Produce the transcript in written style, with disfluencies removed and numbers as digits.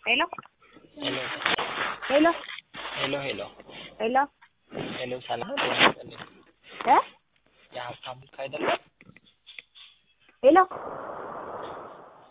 Hello? Hello. Hello? Hello, hello. Hello? Hello, ሰላም ነው? እ የሀብታሙ አይደለም? ሄሎ